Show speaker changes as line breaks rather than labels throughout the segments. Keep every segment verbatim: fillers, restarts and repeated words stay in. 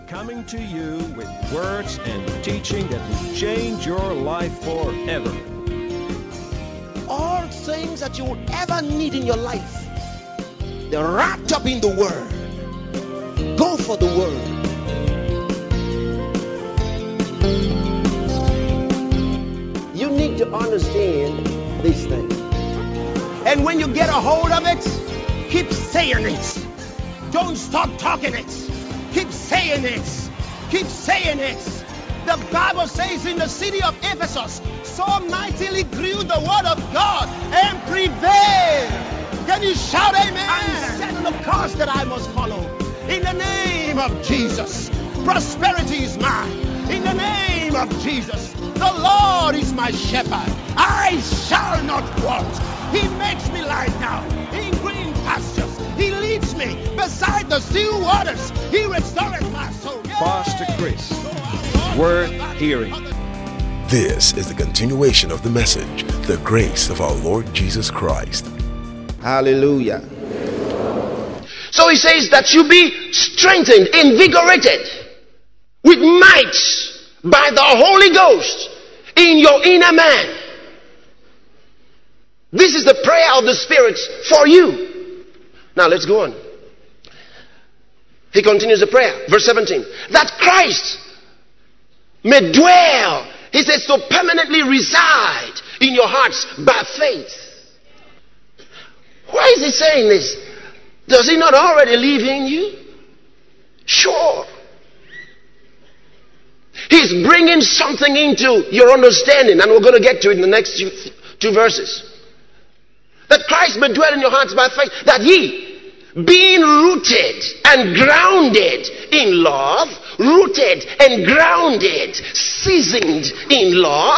coming to you with words and teaching that will change your life forever.
All things that you will ever need in your life, they're wrapped up in the Word. Go for the Word. You need to understand these things. And when you get a hold of it, keep saying it. Don't stop talking it. Keep saying it. Keep saying it. The Bible says in the city of Ephesus, so mightily grew the word of God and prevailed. Can you shout amen? And set the course that I must follow. In the name of Jesus. Prosperity is mine. In the name of Jesus. The Lord is my shepherd. I shall not want. He makes me lie down in green pastures. He leads me beside the still waters. He restoreth my soul. Yay!
Pastor Chris, worth hearing.
This is the continuation of the message, the grace of our Lord Jesus Christ.
Hallelujah. So he says that you be strengthened, invigorated with might by the Holy Ghost in your inner man. This is the prayer of the Spirit for you. Now let's go on. He continues the prayer. Verse seventeen. That Christ may dwell, he says, to permanently reside in your hearts by faith. Why is he saying this? Does he not already live in you? Sure. He's bringing something into your understanding, and we're going to get to it in the next two, two verses. That Christ may dwell in your hearts by faith, that ye, being rooted and grounded in love, rooted and grounded, seasoned in love,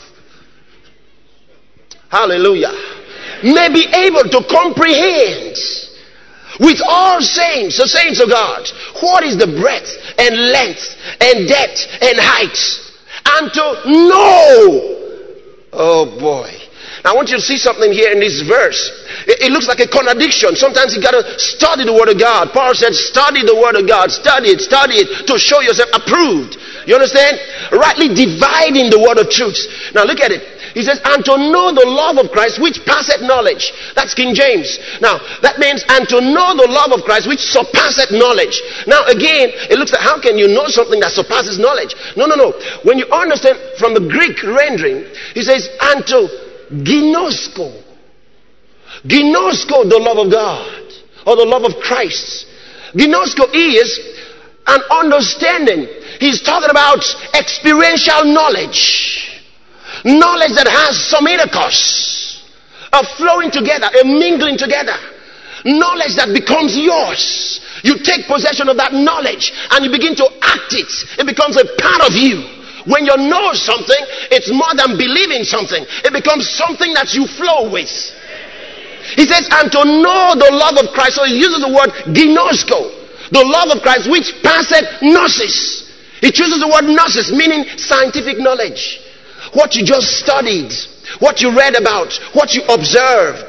hallelujah, may be able to comprehend with all saints, the saints of God, what is the breadth and length and depth and height, and to know, oh boy. Now I want you to see something here in this verse. It, it looks like a contradiction. Sometimes you got to study the Word of God. Paul said, study the Word of God. Study it, study it to show yourself approved. You understand? Rightly dividing the word of truth. Now look at it. He says, and to know the love of Christ which passeth knowledge. That's King James. Now that means, and to know the love of Christ which surpasseth knowledge. Now again, it looks like, how can you know something that surpasses knowledge? No, no, no. When you understand from the Greek rendering, he says, and to ginosko. Ginosko, the love of God, or the love of Christ. Ginosko is an understanding. He's talking about experiential knowledge. Knowledge that has some intercourse, a flowing together, a mingling together. Knowledge that becomes yours. You take possession of that knowledge and you begin to act it. It becomes a part of you. When you know something, it's more than believing something. It becomes something that you flow with. He says, and to know the love of Christ. So he uses the word ginosko. The love of Christ which passeth gnosis. He chooses the word gnosis, meaning scientific knowledge. What you just studied, what you read about, what you observed.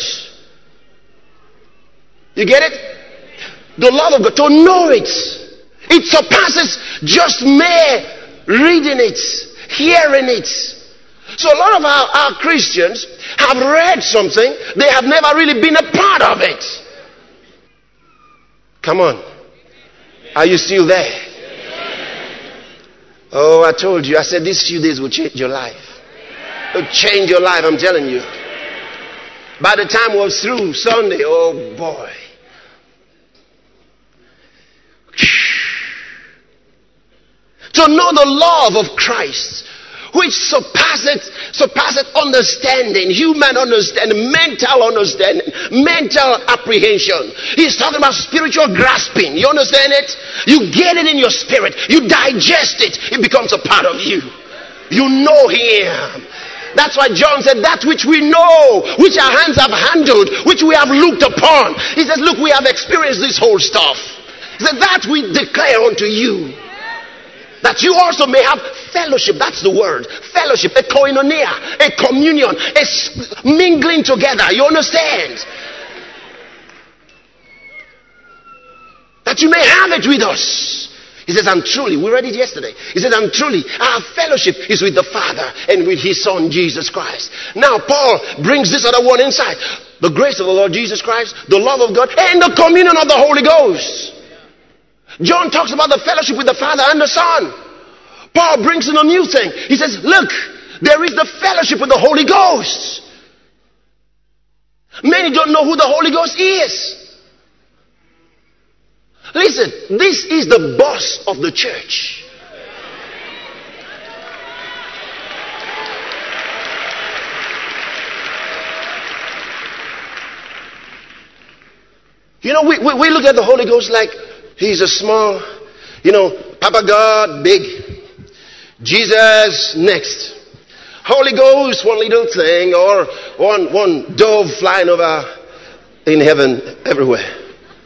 You get it? The love of God, to know it. It surpasses just mere reading it, hearing it. So a lot of our, our Christians have read something, they have never really been a part of it. Come on. Are you still there? Oh, I told you, I said these few days will change your life. It'll change your life, I'm telling you. By the time we're through Sunday, oh boy. To know the love of Christ, which surpasseth, surpasseth understanding, human understanding, mental understanding, mental apprehension. He's talking about spiritual grasping. You understand it? You get it in your spirit. You digest it. It becomes a part of you. You know Him. That's why John said, that which we know, which our hands have handled, which we have looked upon. He says, look, we have experienced this whole stuff. He said, that we declare unto you. That you also may have fellowship. That's the word. Fellowship, a koinonia, a communion, a mingling together. You understand? That you may have it with us. He says, I'm truly, we read it yesterday. He says, I'm truly, our fellowship is with the Father and with his Son, Jesus Christ. Now, Paul brings this other one inside. The grace of the Lord Jesus Christ, the love of God, and the communion of the Holy Ghost. John talks about the fellowship with the Father and the Son. Paul brings in a new thing. He says, look, there is the fellowship with the Holy Ghost. Many don't know who the Holy Ghost is. Listen, this is the boss of the church. You know, we, we, we look at the Holy Ghost like he's a small, you know, Papa God, big. Jesus, next. Holy Ghost, one little thing, or one, one dove flying over in heaven everywhere.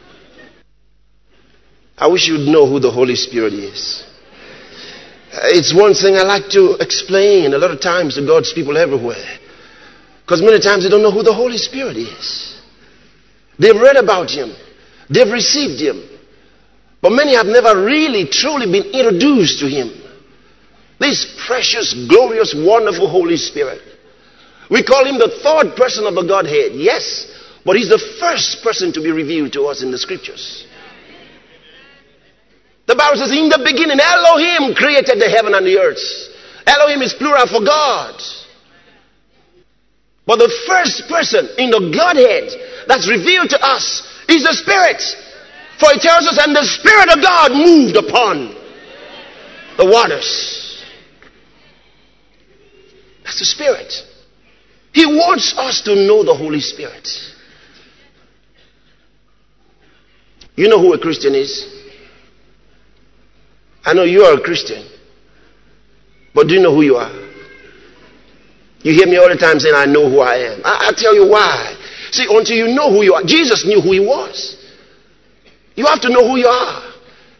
I wish you'd know who the Holy Spirit is. It's one thing I like to explain a lot of times to God's people everywhere. Because many times they don't know who the Holy Spirit is. They've read about him. They've received him. But many have never really, truly been introduced to him. This precious, glorious, wonderful Holy Spirit. We call him the third person of the Godhead. Yes, but he's the first person to be revealed to us in the scriptures. The Bible says, in the beginning, Elohim created the heaven and the earth. Elohim is plural for God. But the first person in the Godhead that's revealed to us is the Spirit. For it tells us, and the Spirit of God moved upon the waters. That's the Spirit. He wants us to know the Holy Spirit. You know who a Christian is? I know you are a Christian. But do you know who you are? You hear me all the time saying, I know who I am. I, I'll tell you why. See, until you know who you are, Jesus knew who he was. You have to know who you are.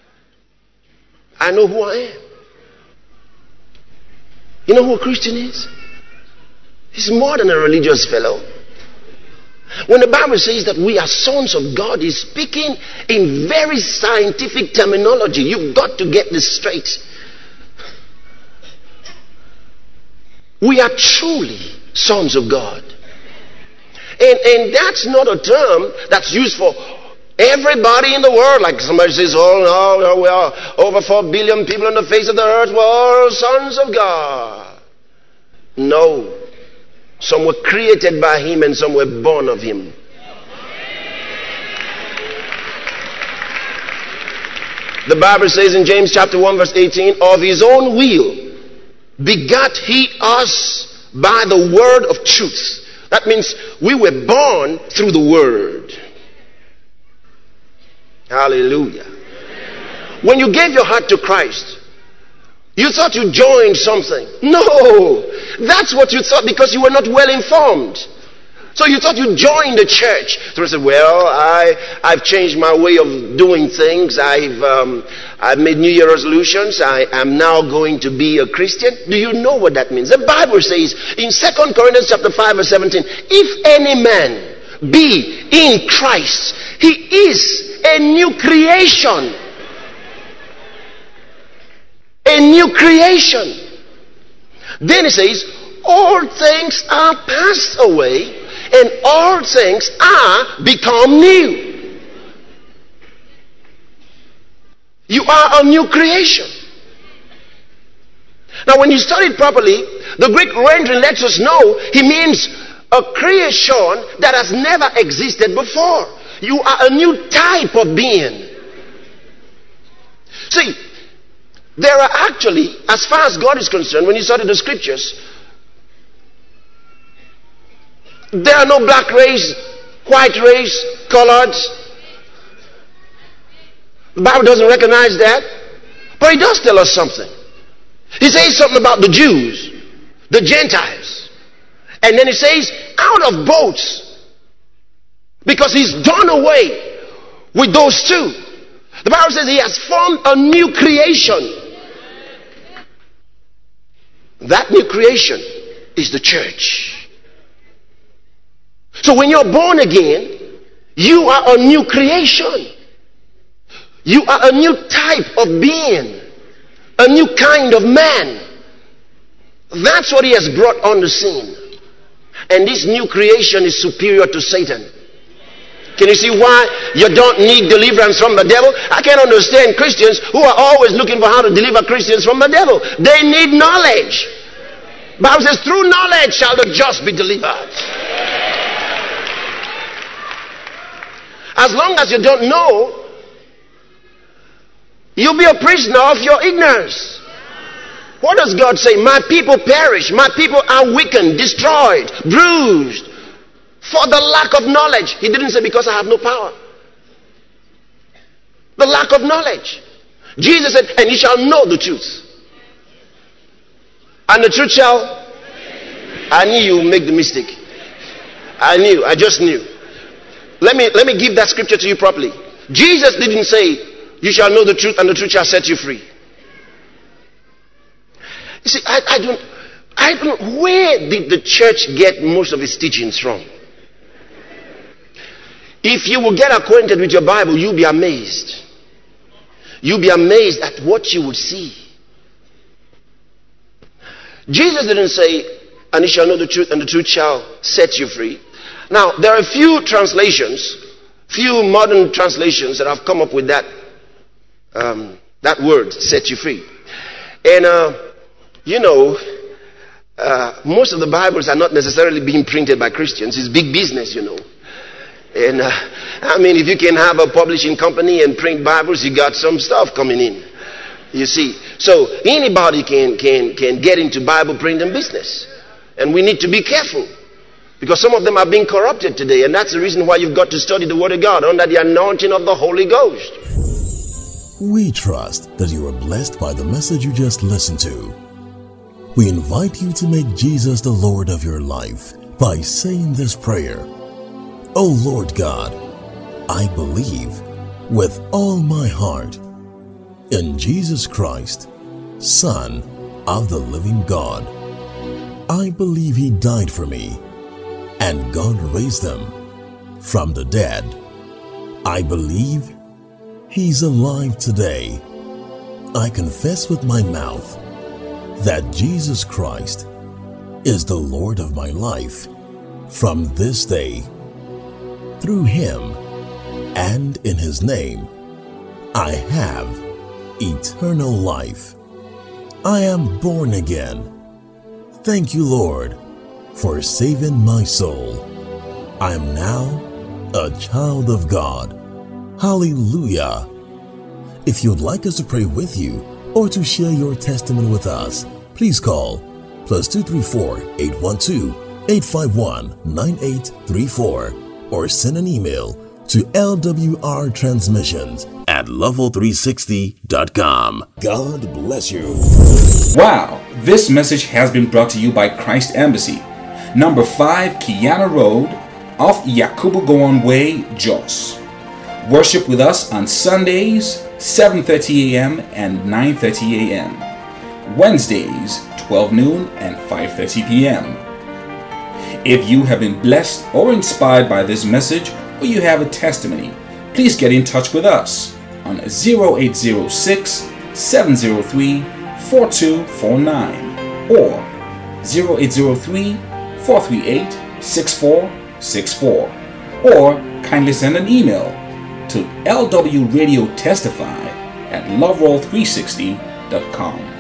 I know who I am. You know who a Christian is? He's more than a religious fellow. When the Bible says that we are sons of God, it's speaking in very scientific terminology. You've got to get this straight. We are truly sons of God. And, and that's not a term that's used for everybody in the world. Like somebody says, oh no, we are over four billion people on the face of the earth. We're all sons of God. No. Some were created by him and some were born of him. The Bible says in James chapter one verse eighteen, of his own will begat he us by the word of truth. That means we were born through the word. Hallelujah. When you gave your heart to Christ, you thought you joined something. No, that's what you thought because you were not well informed. So you thought you joined the church. So I said, well, I, I've changed my way of doing things. I've, um, I've made New Year resolutions. I am now going to be a Christian. Do you know what that means? The Bible says in Second Corinthians chapter five verse seventeen, if any man be in Christ, he is a new creation. A new creation. Then he says, all things are passed away and all things are become new. You are a new creation. Now when you study it properly, the Greek rendering lets us know he means a creation that has never existed before. You are a new type of being. See, there are actually, as far as God is concerned, when you study the scriptures, there are no black race, white race, colored. The Bible doesn't recognize that. But it does tell us something. He says something about the Jews, the Gentiles. And then he says, out of both. Because he's done away with those two. The Bible says he has formed a new creation. That new creation is the church. So when you're born again, you are a new creation. You are a new type of being, a new kind of man. That's what he has brought on the scene. And this new creation is superior to Satan. Can you see why you don't need deliverance from the devil? I can't understand Christians who are always looking for how to deliver Christians from the devil. They need knowledge. The Bible says, through knowledge shall the just be delivered. As long as you don't know, you'll be a prisoner of your ignorance. What does God say? My people perish. My people are weakened, destroyed, bruised for the lack of knowledge. He didn't say because I have no power. The lack of knowledge. Jesus said, and you shall know the truth. And the truth shall... I knew you would make the mistake. I knew. I just knew. Let me, let me give that scripture to you properly. Jesus didn't say, you shall know the truth and the truth shall set you free. You see, I, I don't, I don't, where did the church get most of its teachings from? If you will get acquainted with your Bible, you'll be amazed. You'll be amazed at what you would see. Jesus didn't say, and you shall know the truth and the truth shall set you free. Now, there are a few translations, few modern translations that have come up with that, um, that word, set you free. And, uh, you know, uh, most of the Bibles are not necessarily being printed by Christians. It's big business, you know. And, uh, I mean, if you can have a publishing company and print Bibles, you got some stuff coming in. You see. So, anybody can, can, can get into Bible printing business. And we need to be careful. Because some of them are being corrupted today. And that's the reason why you've got to study the Word of God under the anointing of the Holy Ghost.
We trust that you are blessed by the message you just listened to. We invite you to make Jesus the Lord of your life by saying this prayer. Oh Lord God, I believe with all my heart in Jesus Christ, Son of the living God. I believe He died for me and God raised Him from the dead. I believe He's alive today. I confess with my mouth that Jesus Christ is the Lord of my life from this day. Through Him and in His name, I have eternal life. I am born again. Thank you, Lord, for saving my soul. I am now a child of God. Hallelujah. If you'd like us to pray with you or to share your testimony with us, please call plus two three four, eight one two, eight five one, nine eight three four or send an email to L W R transmissions at level three sixty dot com. God bless you.
Wow, this message has been brought to you by Christ Embassy, number five Kiana Road, off Yakubu Gowon Way, Jos. Worship with us on Sundays, seven thirty a.m. and nine thirty a.m. Wednesdays, twelve noon and five thirty p.m. If you have been blessed or inspired by this message, or you have a testimony, please get in touch with us on zero eight zero six, seven zero three, four two four nine or zero eight zero three, four three eight, six four six four, or kindly send an email to L W Radio Testify at love roll three sixty dot com.